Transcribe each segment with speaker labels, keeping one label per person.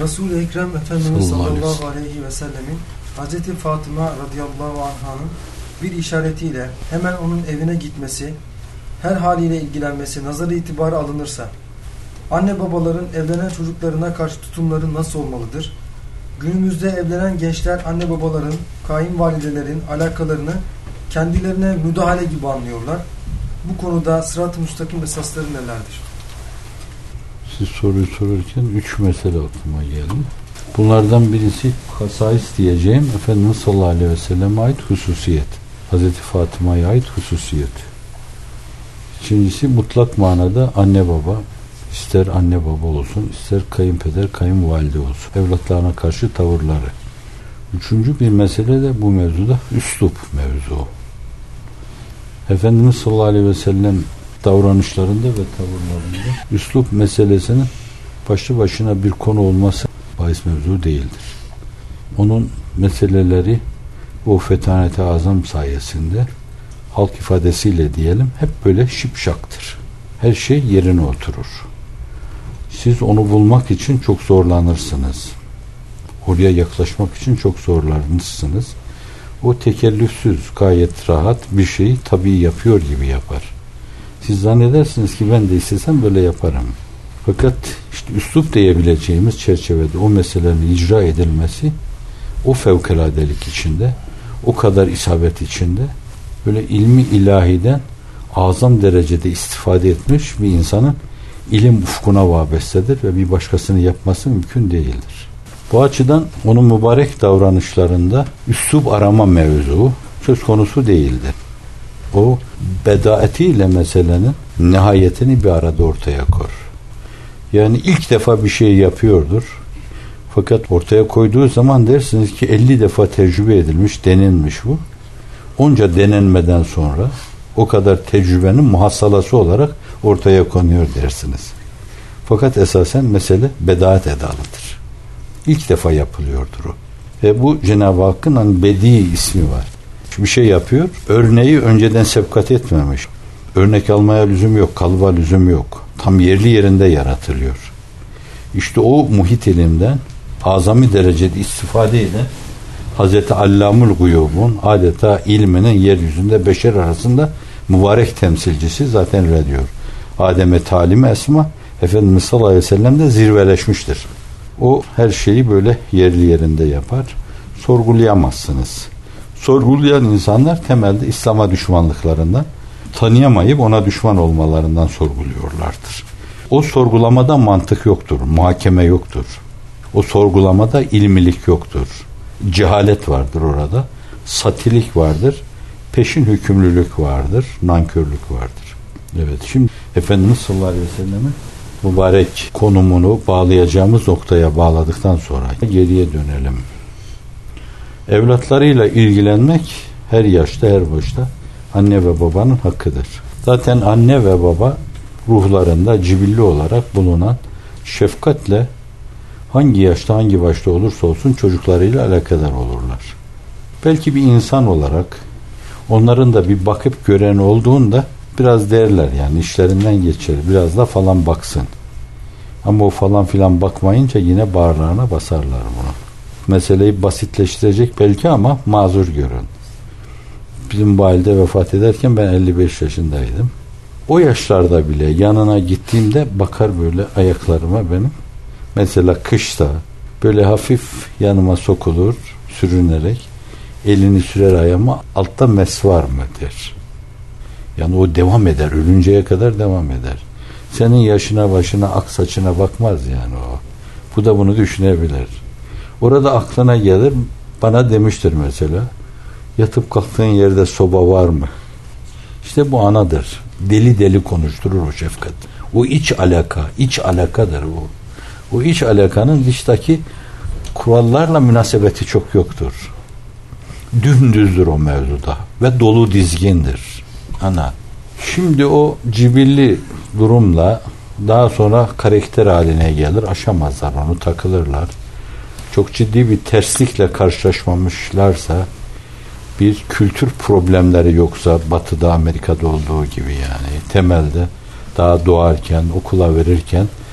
Speaker 1: Resul-i Ekrem Efendimiz sallallahu aleyhi ve sellemin Hazreti Fatıma radıyallahu anh'ın bir işaretiyle hemen onun evine gitmesi, her haliyle ilgilenmesi nazarı itibarı alınırsa, anne babaların evlenen çocuklarına karşı tutumları nasıl olmalıdır? Günümüzde evlenen gençler anne babaların, kayınvalidelerin alakalarını kendilerine müdahale gibi anlıyorlar. Bu konuda sırat-ı müstakim esasları nelerdir?
Speaker 2: Siz soruyu sorarken 3 mesele aklıma geldi. Bunlardan birisi hasais diyeceğim Efendimiz sallallahu aleyhi ve selleme ait hususiyet. Hazreti Fatıma'ya ait hususiyet. İkincisi mutlak manada anne baba, ister anne baba olsun, ister kayınpeder, kayınvalide olsun, evlatlarına karşı tavırları. Üçüncü bir mesele de bu mevzuda üslup mevzu. Efendimiz sallallahu aleyhi ve sellem davranışlarında ve tavırlarında üslup meselesinin başlı başına bir konu olması bahis mevzu değildir. Onun meseleleri o fetaneti azam sayesinde halk ifadesiyle diyelim hep böyle şipşaktır. Her şey yerine oturur. Siz onu bulmak için çok zorlanırsınız. Oraya yaklaşmak için çok zorlanırsınız. O tekellüfsüz, gayet rahat bir şeyi tabii yapıyor gibi yapar. Siz zannedersiniz ki ben de istesem böyle yaparım. Fakat işte üslup diyebileceğimiz çerçevede o meselenin icra edilmesi o fevkaladelik içinde, o kadar isabet içinde böyle ilmi ilahiden azam derecede istifade etmiş bir insanın ilim ufkuna vabestedir ve bir başkasını yapması mümkün değildir. Bu açıdan onun mübarek davranışlarında üslup arama mevzu söz konusu değildir. O bedaetiyle meselenin nihayetini bir arada ortaya koyar. Yani ilk defa bir şey yapıyordur. Fakat ortaya koyduğu zaman dersiniz ki 50 defa tecrübe edilmiş, denenmiş bu. Onca denenmeden sonra o kadar tecrübenin muhassalası olarak ortaya konuyor dersiniz. Fakat esasen mesele bedaat edalıdır. İlk defa yapılıyordur o. Ve bu Cenab-ı Hakk'ın hani bedi ismi var. Bir şey yapıyor, örneği önceden sevkat etmemiş. Örnek almaya lüzum yok, kalıba lüzum yok. Tam yerli yerinde yaratılıyor. İşte o muhit ilimden azami derecede istifade eden Hazreti Allamul Guyub'un adeta ilminin yeryüzünde beşer arasında mübarek temsilcisi zaten öyle diyor. Adem'e talim esma Efendimiz sallallahu aleyhi ve sellem de zirveleşmiştir. O her şeyi böyle yerli yerinde yapar. Sorgulayamazsınız. Sorgulayan insanlar temelde İslam'a düşmanlıklarından, tanıyamayıp ona düşman olmalarından sorguluyorlardır. O sorgulamada mantık yoktur, muhakeme yoktur. O sorgulamada ilmilik yoktur. Cehalet vardır orada, satilik vardır, peşin hükümlülük vardır, nankörlük vardır. Evet, şimdi Efendimiz sallallahu aleyhi ve sellem'in mübarek konumunu bağlayacağımız noktaya bağladıktan sonra geriye dönelim. Evlatlarıyla ilgilenmek her yaşta, her boşta anne ve babanın hakkıdır. Zaten anne ve baba ruhlarında cibilli olarak bulunan şefkatle hangi yaşta, hangi başta olursa olsun çocuklarıyla alakadar olurlar. Belki bir insan olarak onların da bir bakıp gören olduğunda biraz derler, yani işlerinden geçer, biraz da falan baksın. Ama o falan filan bakmayınca yine bağırlarına basarlar bunu. Meseleyi basitleştirecek belki ama mazur görün. Bizim valide vefat ederken ben 55 yaşındaydım. O yaşlarda bile yanına gittiğimde bakar böyle ayaklarıma benim. Mesela kışta böyle hafif yanıma sokulur sürünerek, elini sürer ayağıma, altta mes var mı der. Yani o devam eder, ölünceye kadar devam eder. Senin yaşına, başına, ak saçına bakmaz yani o. Bu da bunu düşünebilir. Orada aklına gelir, bana demiştir mesela, yatıp kalktığın yerde soba var mı? İşte bu anadır. Deli deli konuşturur o şefkat. O iç alaka, iç alakadır o. O iç alakanın dıştaki kurallarla münasebeti çok yoktur. Dümdüzdür o mevzuda ve dolu dizgindir. Ana. Şimdi o cibilli durumla daha sonra karakter haline gelir. Aşamazlar onu, takılırlar. Çok ciddi bir terslikle karşılaşmamışlarsa, bir kültür problemleri yoksa, Batı'da, Amerika'da olduğu gibi yani temelde daha doğarken, okula verirken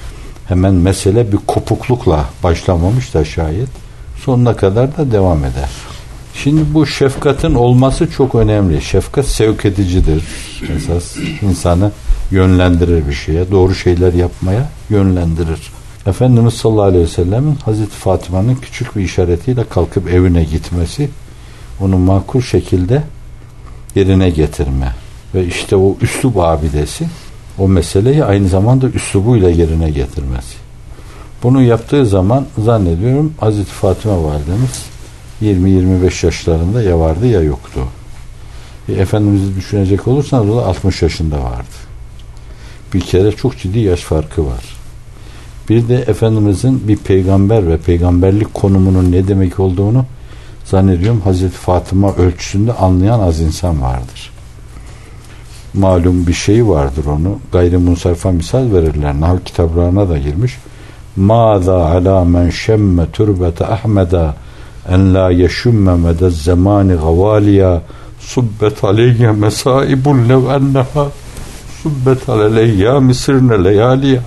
Speaker 2: Hemen mesele bir kopuklukla başlamamış da şayet sonuna kadar da devam eder. Şimdi bu şefkatin olması çok önemli. Şefkat sevk edicidir. Esas insanı yönlendirir bir şeye, doğru şeyler yapmaya yönlendirir. Efendimiz sallallahu aleyhi ve sellem'in Hazreti Fatıma'nın küçük bir işaretiyle kalkıp evine gitmesi, onu makul şekilde yerine getirme ve işte o üslub abidesi o meseleyi aynı zamanda üslubuyla yerine getirmesi. Bunu yaptığı zaman zannediyorum Hazreti Fatıma validemiz 20-25 yaşlarında ya vardı ya yoktu. Efendimiz'i düşünecek olursanız o da 60 yaşında vardı. Bir kere çok ciddi yaş farkı var. Bir de Efendimiz'in bir peygamber ve peygamberlik konumunun ne demek olduğunu zannediyorum Hazreti Fatıma ölçüsünde anlayan az insan vardır. Malum bir şey vardır onu. Gayrimunsarifa misal verirler. Nahl kitaplarına da girmiş. Mâzâ alâ men şemme türbete ahmeda en la yeşümme medez zamani gavâliya subbet aleyye mesaibun lev enneha subbet aleyya misirne leyâliya.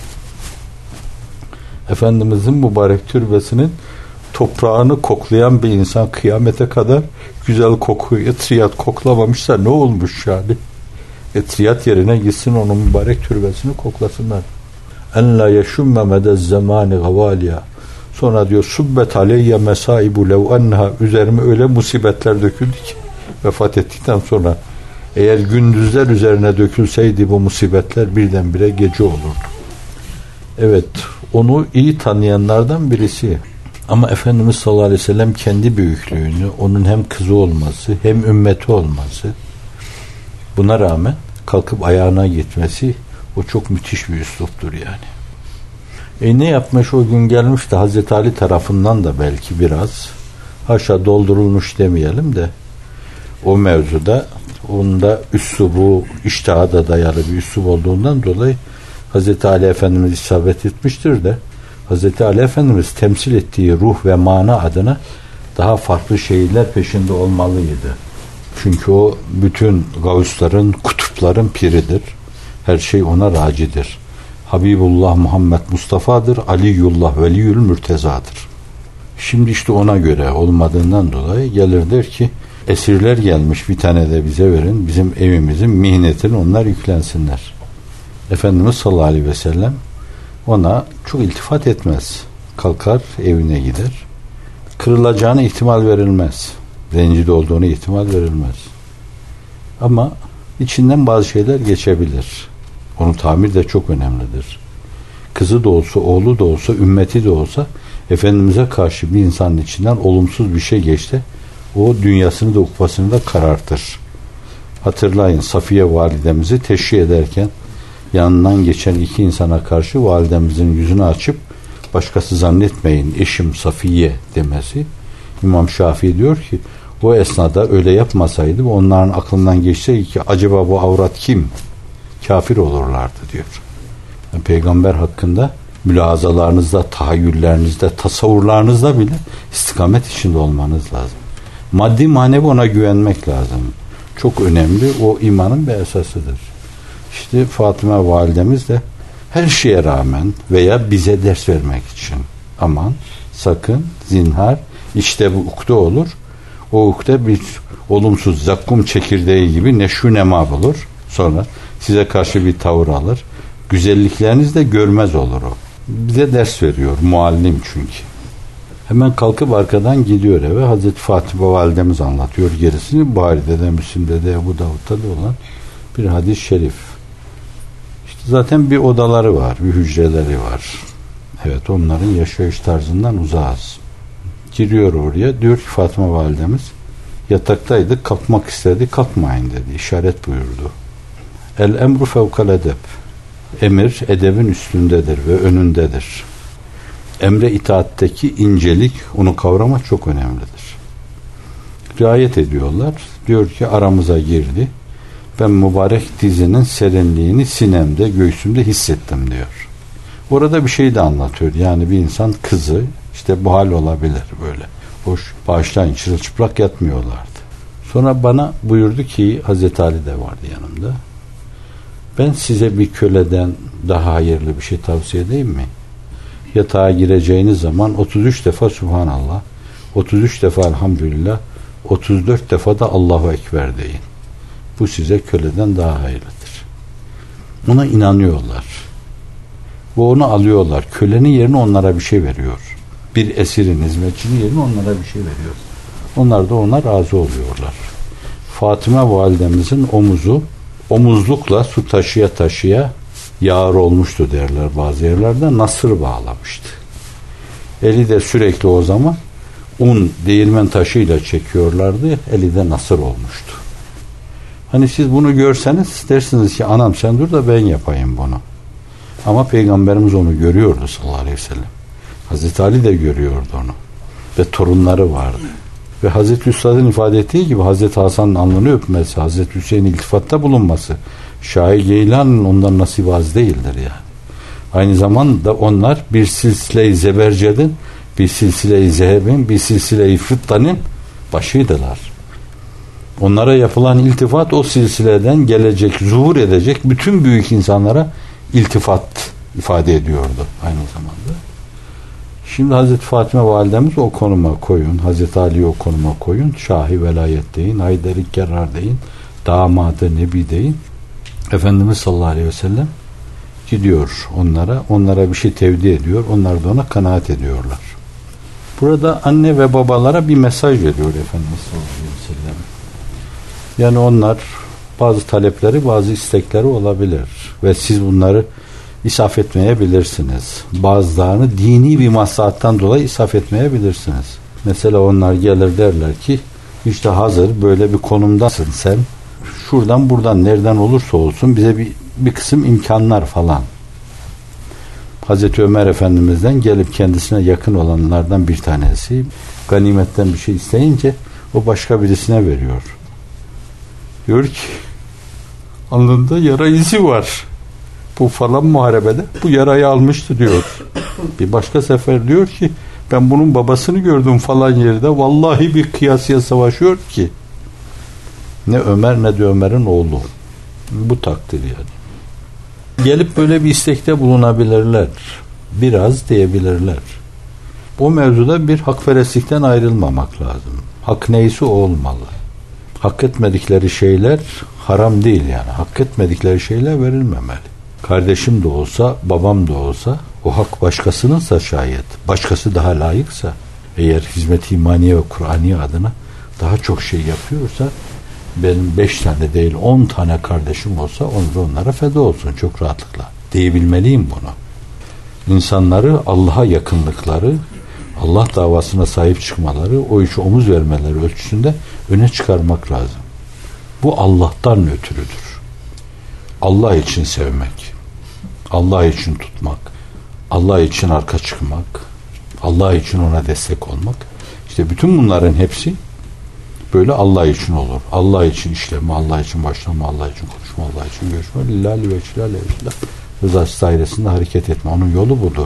Speaker 2: Efendimizin mübarek türbesinin toprağını koklayan bir insan kıyamete kadar güzel kokuyu etriyat koklamamışsa ne olmuş yani? Etriyat yerine gitsin onun mübarek türbesini koklasınlar. En la yeşümme medez zamani gavâliya. Sonra diyor subbet aleyye mesaibu lev enneha, üzerime öyle musibetler döküldü ki vefat ettikten sonra eğer gündüzler üzerine dökülseydi bu musibetler birdenbire gece olurdu. Evet, onu iyi tanıyanlardan birisi. Ama Efendimiz sallallahu aleyhi ve sellem kendi büyüklüğünü, onun hem kızı olması hem ümmeti olması, buna rağmen kalkıp ayağına gitmesi o çok müthiş bir üsluptur yani. Ne yapmış o gün gelmiş de Hazreti Ali tarafından da belki biraz haşa doldurulmuş demeyelim de o mevzuda onda üslubu iştihada dayalı bir üslub olduğundan dolayı Hazreti Ali Efendimiz isabet etmiştir de Hazreti Ali Efendimiz temsil ettiği ruh ve mana adına daha farklı şeyler peşinde olmalıydı. Çünkü o bütün gavusların, kutupların piridir. Her şey ona racidir. Habibullah Muhammed Mustafa'dır. Aliyullah Veliyül Mürteza'dır. Şimdi işte ona göre olmadığından dolayı gelir der ki esirler gelmiş, bir tane de bize verin. Bizim evimizin mihnetini onlar yüklensinler. Efendimiz sallallahu aleyhi ve sellem ona çok iltifat etmez. Kalkar evine gider. Kırılacağına ihtimal verilmez. Rencide olduğunu ihtimal verilmez. Ama içinden bazı şeyler geçebilir. Onun tamir de çok önemlidir. Kızı da olsa, oğlu da olsa, ümmeti de olsa Efendimiz'e karşı bir insanın içinden olumsuz bir şey geçti. O dünyasını da ukbasını da karartır. Hatırlayın Safiye validemizi teşhir ederken yanından geçen iki insana karşı validemizin yüzünü açıp başkası zannetmeyin eşim Safiye demesi. İmam Şafii diyor ki o esnada öyle yapmasaydı onların aklından geçseydi ki acaba bu avrat kim? Kafir olurlardı diyor. Yani Peygamber hakkında mülahazalarınızda, tahayyüllerinizde, tasavvurlarınızda bile istikamet içinde olmanız lazım. Maddi manevi ona güvenmek lazım. Çok önemli. O imanın bir esasıdır. İşte Fatıma validemiz de her şeye rağmen veya bize ders vermek için aman sakın zinhar işte bu ukde olur. O ukde bir olumsuz zakkum çekirdeği gibi neşü nema bulur. Sonra size karşı bir tavır alır. Güzellikleriniz de görmez olur o. Bize ders veriyor. Muallim çünkü. Hemen kalkıp arkadan gidiyor eve. Hazreti Fatıma validemiz anlatıyor gerisini. Buhari'de de, Müslim'de de, Ebu Davud'da da olan bir hadis-i şerif. İşte zaten bir odaları var, bir hücreleri var. Evet, onların yaşayış tarzından uzağız. Giriyor oraya. Diyor ki Fatıma validemiz yataktaydı, kalkmak istedi, kalkmayın dedi. İşaret buyurdu. El emru fevkal edeb. Emir edebin üstündedir ve önündedir. Emre itaatteki incelik, onu kavramak çok önemlidir. Riayet ediyorlar. Diyor ki aramıza girdi. Ben mübarek dizinin serinliğini sinemde, göğsümde hissettim diyor. Orada bir şey de anlatıyor. Yani bir insan kızı işte bu hal olabilir böyle. Hoş bağışlayın çırılçıplak yatmıyorlardı. Sonra bana buyurdu ki Hazreti Ali de vardı yanımda. Ben size bir köleden daha hayırlı bir şey tavsiye edeyim mi? Yatağa gireceğiniz zaman 33 defa Subhanallah, 33 defa Elhamdülillah, 34 defa da Allahu Ekber deyin. Bu size köleden daha hayırlıdır. Ona inanıyorlar. Ve onu alıyorlar. Kölenin yerine onlara bir şey veriyor. Bir esirin, hizmetçinin yerine onlara bir şey veriyor. Onlar da ona razı oluyorlar. Fatıma validemizin omuzlukla su taşıya taşıya yağar olmuştu derler bazı yerlerde. Nasır bağlamıştı. Eli de sürekli o zaman un değirmen taşıyla çekiyorlardı. Eli de nasır olmuştu. Hani siz bunu görseniz dersiniz ki anam sen dur da ben yapayım bunu. Ama Peygamberimiz onu görüyordu sallallahu aleyhi ve sellem. Hazreti Ali de görüyordu onu. Ve torunları vardı. Ve Hazreti Üstad'ın ifade ettiği gibi Hazreti Hasan'ın alnını öpmesi, Hazreti Hüseyin'in iltifatta bulunması, Şah-ı Geylan'ın ondan nasip az değildir yani. Aynı zamanda onlar bir silsile-i zebercedin, bir silsile-i zehebin, bir silsile-i fıttanın başıydılar. Onlara yapılan iltifat o silsileden gelecek, zuhur edecek bütün büyük insanlara iltifat ifade ediyordu aynı zamanda. Şimdi Hazreti Fatıma validemiz o konuma koyun, Hazreti Ali'yi o konuma koyun, Şah-ı Velayet deyin, Haydar-ı Kerrar deyin, damadı Nebi deyin. Efendimiz sallallahu aleyhi ve sellem gidiyor onlara bir şey tevdi ediyor, onlar da ona kanaat ediyorlar. Burada anne ve babalara bir mesaj veriyor Efendimiz sallallahu aleyhi ve sellem. Yani onlar bazı talepleri, bazı istekleri olabilir ve siz bunları israf etmeyebilirsiniz. Bazılarını dini bir maslahattan dolayı israf etmeyebilirsiniz. Mesela onlar gelir derler ki işte hazır böyle bir konumdasın sen. Şuradan buradan nereden olursa olsun bize bir kısım imkanlar falan. Hazreti Ömer Efendimiz'den gelip kendisine yakın olanlardan bir tanesi ganimetten bir şey isteyince o başka birisine veriyor. Diyor ki alnında yara izi var. Bu falan muharebede bu yarayı almıştı diyor. Bir başka sefer diyor ki ben bunun babasını gördüm falan yerde. Vallahi bir kıyasıya savaşıyor ki. Ne Ömer ne de Ömer'in oğlu. Bu takdir yani. Gelip böyle bir istekte bulunabilirler. Biraz diyebilirler. O mevzuda bir hakperestlikten ayrılmamak lazım. Hak neyse o olmalı. Hak etmedikleri şeyler haram değil yani. Hak etmedikleri şeyler verilmemeli. Kardeşim de olsa, babam da olsa o hak başkasınınsa şayet, başkası daha layıksa, eğer hizmet-i imaniye ve Kur'aniye adına daha çok şey yapıyorsa, benim 5 tane değil 10 tane kardeşim olsa onlara feda olsun çok rahatlıkla diyebilmeliyim bunu. İnsanları Allah'a yakınlıkları, Allah davasına sahip çıkmaları, o işe omuz vermeleri ölçüsünde öne çıkarmak lazım. Bu Allah'tan ötürüdür. Allah için sevmek, Allah için tutmak, Allah için arka çıkmak, Allah için ona destek olmak. İşte bütün bunların hepsi böyle Allah için olur. Allah için işleme, Allah için başlama, Allah için konuşma, Allah için görüşme. Lillahi ve çilâle rızası dairesinde hareket etme. Onun yolu budur.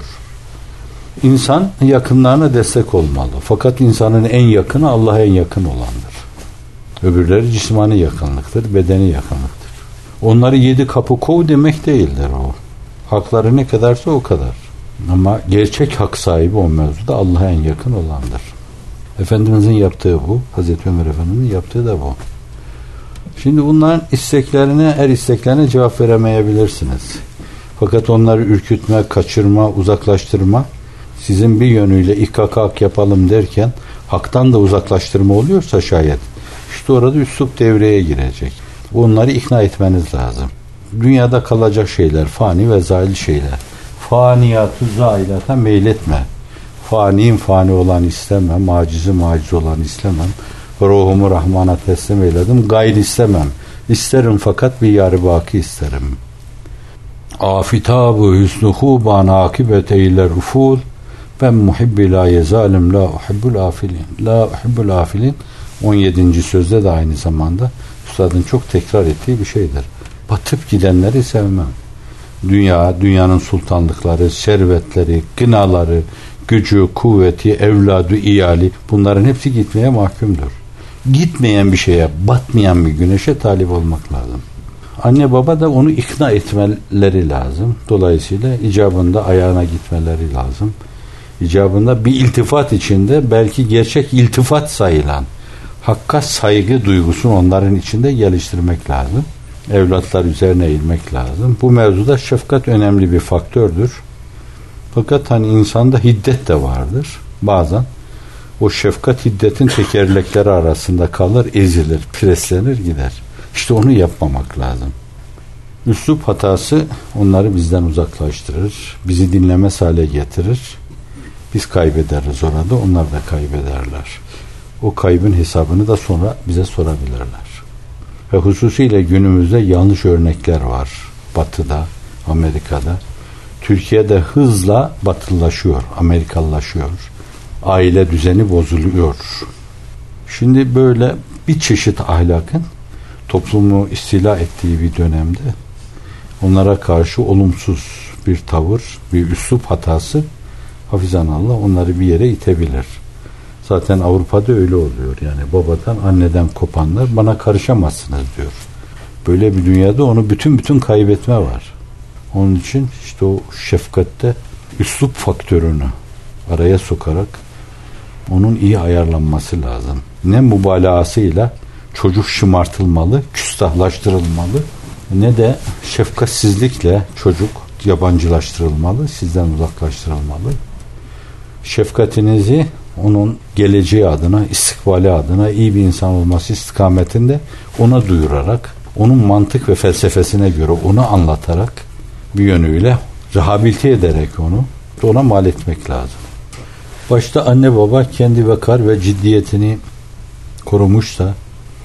Speaker 2: İnsan yakınlarına destek olmalı. Fakat insanın en yakını Allah'a en yakın olandır. Öbürleri cismani yakınlıktır, bedeni yakınlıktır. Onları 7 kapı kov demek değildir o. Hakları ne kadarsa o kadar. Ama gerçek hak sahibi o mevzuda Allah'a en yakın olandır. Efendimizin yaptığı bu. Hazreti Ömer Efendimizin yaptığı da bu. Şimdi bunların her isteklerine cevap veremeyebilirsiniz. Fakat onları ürkütme, kaçırma, uzaklaştırma sizin bir yönüyle İKK yapalım derken haktan da uzaklaştırma oluyorsa şayet işte orada üslup devreye girecek. Onları ikna etmeniz lazım. Dünyada kalacak şeyler, fani ve zail şeyler. Faniyatı zailata meyletme. Faniyim fani olan istemem, acizi maciz olan istemem. Ruhumu Rahman'a teslim eyledim, gayr istemem. İsterim fakat bir yar-ı baki isterim. Afitab-ı hüsnü bana akibet eyler uful. Ben muhibbi la yezalim la uhibbul afilin. La uhibbul afilin 17. sözde de aynı zamanda Üstadın çok tekrar ettiği bir şeydir. Batıp gidenleri sevmem. Dünyanın sultanlıkları, servetleri, gınaları, gücü, kuvveti, evladı, iyali bunların hepsi gitmeye mahkumdur. Gitmeyen bir şeye, batmayan bir güneşe talip olmak lazım. Anne baba da onu ikna etmeleri lazım. Dolayısıyla icabında ayağına gitmeleri lazım. İcabında bir iltifat içinde belki gerçek iltifat sayılan hakka saygı duygusunu onların içinde geliştirmek lazım. Evlatlar üzerine eğilmek lazım. Bu mevzuda şefkat önemli bir faktördür. Fakat hani insanda hiddet de vardır. Bazen o şefkat hiddetin tekerlekleri arasında kalır, ezilir, preslenir gider. İşte onu yapmamak lazım. Üslup hatası onları bizden uzaklaştırır. Bizi dinlemez hale getirir. Biz kaybederiz orada, onlar da kaybederler. O kaybın hesabını da sonra bize sorabilirler. Ve hususiyle günümüzde yanlış örnekler var. Batı'da, Amerika'da. Türkiye'de hızla batılılaşıyor, Amerikalılaşıyor. Aile düzeni bozuluyor. Şimdi böyle bir çeşit ahlakın toplumu istila ettiği bir dönemde onlara karşı olumsuz bir tavır, bir üslup hatası hafizanallah onları bir yere itebilir. Zaten Avrupa'da öyle oluyor. Yani babadan, anneden kopanlar bana karışamazsınız diyor. Böyle bir dünyada onu bütün kaybetme var. Onun için işte o şefkatte üslup faktörünü araya sokarak onun iyi ayarlanması lazım. Ne mübalağasıyla çocuk şımartılmalı, küstahlaştırılmalı, ne de şefkatsizlikle çocuk yabancılaştırılmalı, sizden uzaklaştırılmalı. Şefkatinizi onun geleceği adına, istikbali adına iyi bir insan olması istikametinde ona duyurarak, onun mantık ve felsefesine göre onu anlatarak bir yönüyle rehabilite ederek ona mal etmek lazım. Başta anne baba kendi vakar ve ciddiyetini korumuşsa,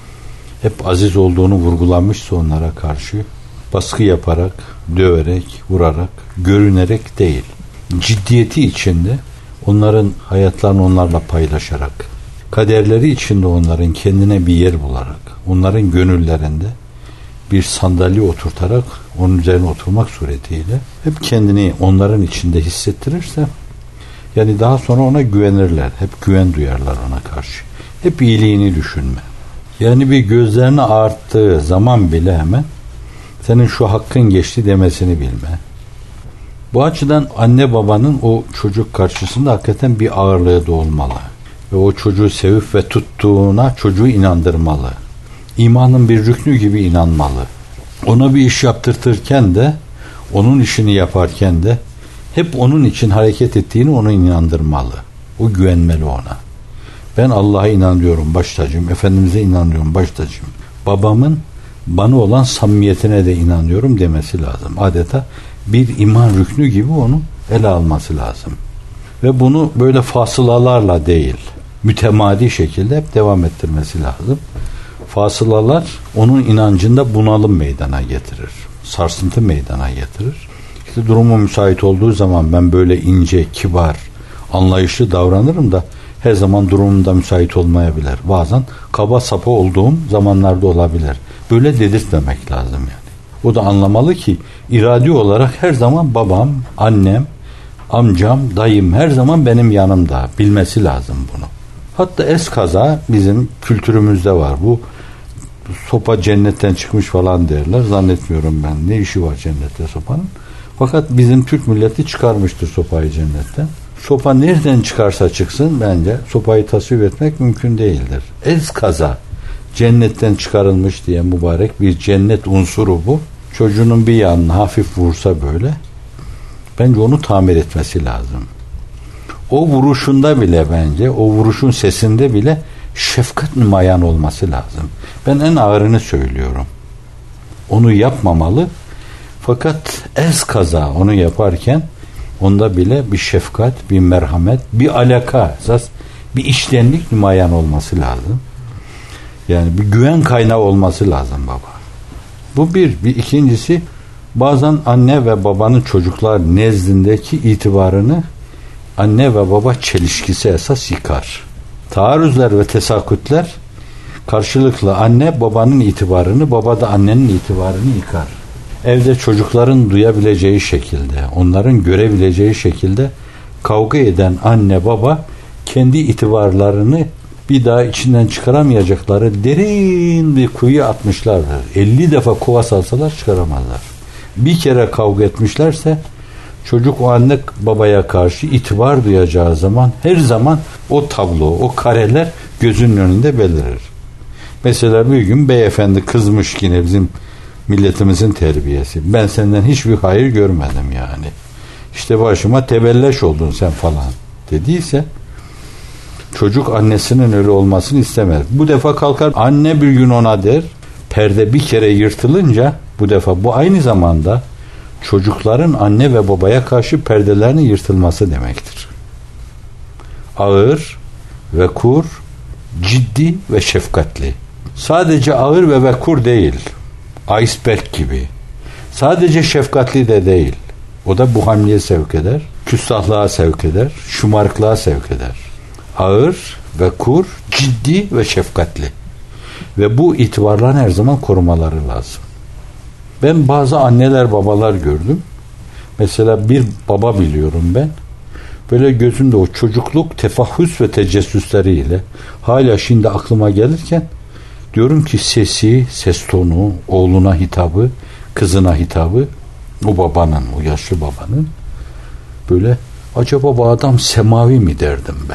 Speaker 2: hep aziz olduğunu vurgulamışsa onlara karşı baskı yaparak, döverek, vurarak, görünerek değil, ciddiyeti içinde onların hayatlarını onlarla paylaşarak, kaderleri içinde onların kendine bir yer bularak, onların gönüllerinde bir sandalye oturtarak onun üzerine oturmak suretiyle hep kendini onların içinde hissettirirse, yani daha sonra ona güvenirler, hep güven duyarlar ona karşı. Hep iyiliğini düşünme. Yani bir gözlerine arttığı zaman bile hemen senin şu hakkın geçti demesini bilme. Bu açıdan anne babanın o çocuk karşısında hakikaten bir ağırlığı da olmalı. Ve o çocuğu sevip ve tuttuğuna çocuğu inandırmalı. İmanın bir rüknü gibi inanmalı. Ona bir iş yaptırtırken de, onun işini yaparken de hep onun için hareket ettiğini ona inandırmalı. O güvenmeli ona. Ben Allah'a inanıyorum baş tacım, Efendimiz'e inanıyorum baş tacım. Babamın bana olan samimiyetine de inanıyorum demesi lazım. Adeta bir iman rüknü gibi onu ele alması lazım. Ve bunu böyle fasılalarla değil, mütemadi şekilde hep devam ettirmesi lazım. Fasılalar onun inancında bunalım meydana getirir. Sarsıntı meydana getirir. İşte durumu müsait olduğu zaman ben böyle ince, kibar, anlayışlı davranırım da her zaman durumunda müsait olmayabilir. Bazen kaba sapa olduğum zamanlarda olabilir. Böyle dedirtmemek lazım yani. O da anlamalı ki iradi olarak her zaman babam, annem, amcam, dayım her zaman benim yanımda. Bilmesi lazım bunu. Hatta eskaza bizim kültürümüzde var. Bu sopa cennetten çıkmış falan derler. Zannetmiyorum ben. Ne işi var cennette sopanın? Fakat bizim Türk milleti çıkarmıştır sopayı cennetten. Sopa nereden çıkarsa çıksın bence sopayı tasvip etmek mümkün değildir. Eskaza cennetten çıkarılmış diye mübarek bir cennet unsuru bu. Çocuğunun bir yanına hafif vursa böyle, bence onu tamir etmesi lazım. O vuruşunda bile bence, o vuruşun sesinde bile şefkat nümayan olması lazım. Ben en ağırını söylüyorum. Onu yapmamalı. Fakat eskaza onu yaparken onda bile bir şefkat, bir merhamet, bir alaka, esas bir içtenlik nümayan olması lazım. Yani bir güven kaynağı olması lazım baba. Bu bir ikincisi, bazen anne ve babanın çocuklar nezdindeki itibarını anne ve baba çelişkisi esas yıkar. Taarruzlar ve tesakütler karşılıklı anne babanın itibarını, baba da annenin itibarını yıkar. Evde çocukların duyabileceği şekilde, onların görebileceği şekilde kavga eden anne baba kendi itibarlarını bir daha içinden çıkaramayacakları derin bir kuyuya atmışlardır. 50 defa kova salsalar çıkaramazlar. Bir kere kavga etmişlerse çocuk o anne babaya karşı itibar duyacağı zaman her zaman o tablo, o kareler gözünün önünde belirir. Mesela bir gün beyefendi kızmış yine bizim milletimizin terbiyesi. Ben senden hiçbir hayır görmedim yani. İşte başıma tebelleş oldun sen falan dediyse çocuk annesinin öyle olmasını istemez. Bu defa kalkar anne bir gün ona der. Perde bir kere yırtılınca bu defa bu aynı zamanda çocukların anne ve babaya karşı perdelerinin yırtılması demektir. Ağır ve kur, ciddi ve şefkatli. Sadece ağır ve vekur değil. Iceberg gibi. Sadece şefkatli de değil. O da bu hamleye sevk eder. Küstahlığa sevk eder. Şımarıklığa sevk eder. Ağır ve kur, ciddi ve şefkatli. Ve bu itibarların her zaman korumaları lazım. Ben bazı anneler babalar gördüm. Mesela bir baba biliyorum ben. Böyle gözünde o çocukluk tefahhüs ve tecessüsleriyle hala şimdi aklıma gelirken diyorum ki sesi, ses tonu, oğluna hitabı, kızına hitabı o babanın, o yaşlı babanın böyle acaba bu adam semavi mi derdim ben.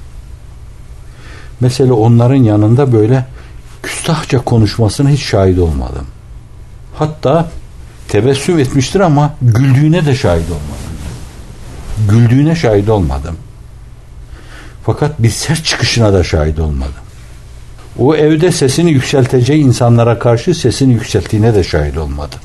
Speaker 2: Mesela onların yanında böyle küstahça konuşmasına hiç şahit olmadım. Hatta tebessüm etmiştir ama güldüğüne de şahit olmadım. Güldüğüne şahit olmadım. Fakat bir ses çıkışına da şahit olmadım. O evde sesini yükselteceği insanlara karşı sesini yükselttiğine de şahit olmadım.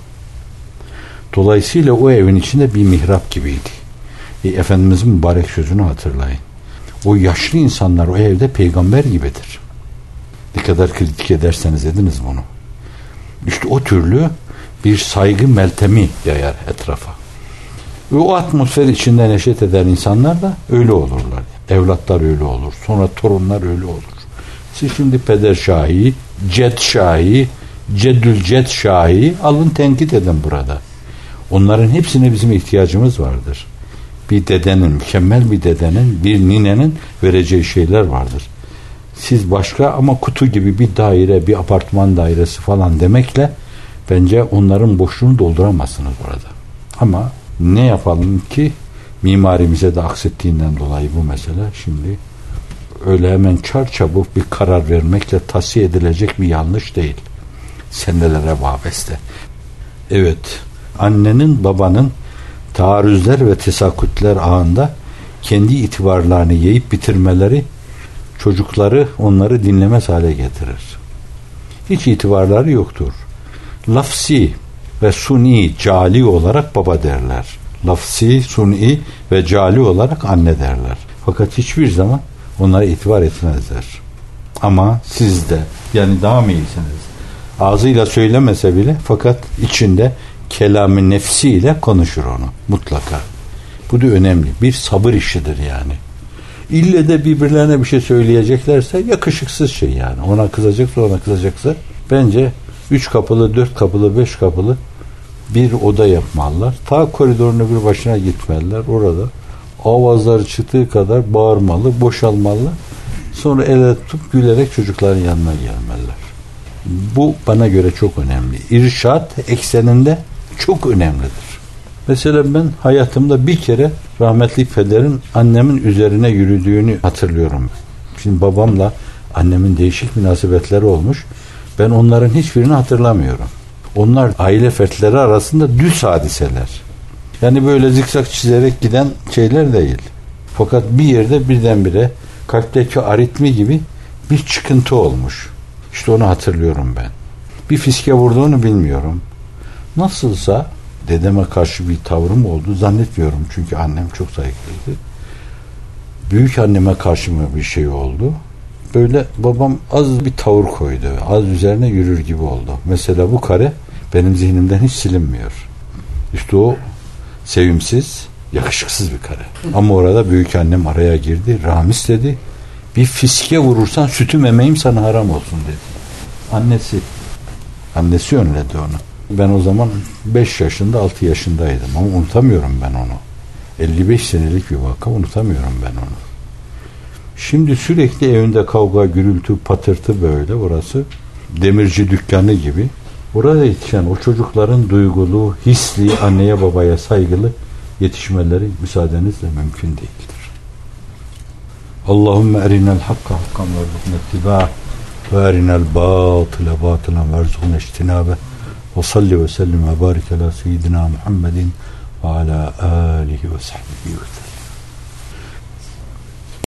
Speaker 2: Dolayısıyla o evin içinde bir mihrap gibiydi. Efendimizin mübarek sözünü hatırlayın. O yaşlı insanlar o evde peygamber gibidir. Ne kadar kritik ederseniz ediniz bunu. İşte o türlü bir saygı meltemi yayar etrafa. Ve o atmosfer içinde neşet eden insanlar da öyle olurlar. Evlatlar öyle olur. Sonra torunlar öyle olur. Siz şimdi peder şahi, ced şahi, ceddül ced şahi alın tenkit edin burada. Onların hepsine bizim ihtiyacımız vardır. Bir dedenin, mükemmel bir dedenin, bir ninenin vereceği şeyler vardır. Siz başka ama kutu gibi bir daire, bir apartman dairesi falan demekle bence onların boşluğunu dolduramazsınız orada. Ama ne yapalım ki mimarimize de aksettiğinden dolayı bu mesele şimdi öyle hemen çarçabuk bir karar vermekle tasfiye edilecek bir yanlış değil. Senelere vabeste. Evet, annenin babanın taarruzlar ve tesakütler ağında kendi itibarlarını yiyip bitirmeleri çocukları onları dinlemez hale getirir. Hiç itibarları yoktur. Lafsi ve suni cali olarak baba derler. Lafsi, suni ve cali olarak anne derler. Fakat hiçbir zaman onlara itibar etmezler. Ama siz de yani daha mı iyisiniz? Ağzıyla söylemese bile fakat içinde kelamı nefsiyle konuşur onu mutlaka. Bu da önemli. Bir sabır işidir yani. İlle de birbirlerine bir şey söyleyeceklerse yakışıksız şey yani. Ona kızacaksa ona kızacaksa bence 3 kapılı, 4 kapılı, 5 kapılı bir oda yapmalılar. Ta koridorun öbür başına gitmeliler. Orada avazları çıktığı kadar bağırmalı, boşalmalı. Sonra ele tutup gülerek çocukların yanına gelmeliler. Bu bana göre çok önemli. İrşad ekseninde çok önemlidir. Mesela ben hayatımda bir kere rahmetli pederin annemin üzerine yürüdüğünü hatırlıyorum. Şimdi babamla annemin değişik münasebetleri olmuş. Ben onların hiçbirini hatırlamıyorum. Onlar aile fertleri arasında düz hadiseler. Yani böyle zikzak çizerek giden şeyler değil. Fakat bir yerde birdenbire kalpteki aritmi gibi bir çıkıntı olmuş. İşte onu hatırlıyorum ben. Bir fiske vurduğunu bilmiyorum. Nasılsa dedeme karşı bir tavrım oldu zannetmiyorum çünkü annem çok saygılıydı. Büyük anneme karşı mı bir şey oldu? Böyle babam az bir tavır koydu. Az üzerine yürür gibi oldu. Mesela bu kare benim zihnimden hiç silinmiyor. İşte o sevimsiz, yakışıksız bir kare. Ama orada büyük annem araya girdi. Ramiz dedi. Bir fiske vurursan sütüm emeğim sana haram olsun dedi. Annesi önledi onu. Ben o zaman 5 yaşında 6 yaşındaydım ama unutamıyorum ben onu. 55 senelik bir vaka unutamıyorum ben onu. Şimdi sürekli evinde kavga, gürültü, patırtı böyle. Orası demirci dükkanı gibi. Orada yetişen o çocukların duygulu, hisli, anneye babaya saygılı yetişmeleri müsaadenizle mümkün değildir. Allahümme erinel hakka hakkan verzukne ittibâh ve erinel batıle batılen verzukne ijtinâbe ve salli ve sellim ve barik ala seyyidina Muhammedin ve ala alihi ve sahbihi ve sellem.